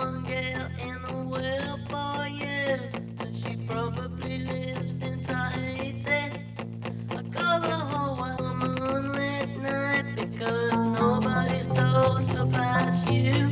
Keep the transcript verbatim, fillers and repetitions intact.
one girl in the world for you, and she probably lives since I eighteen. I call the whole world moonlit night because nobody's told about you.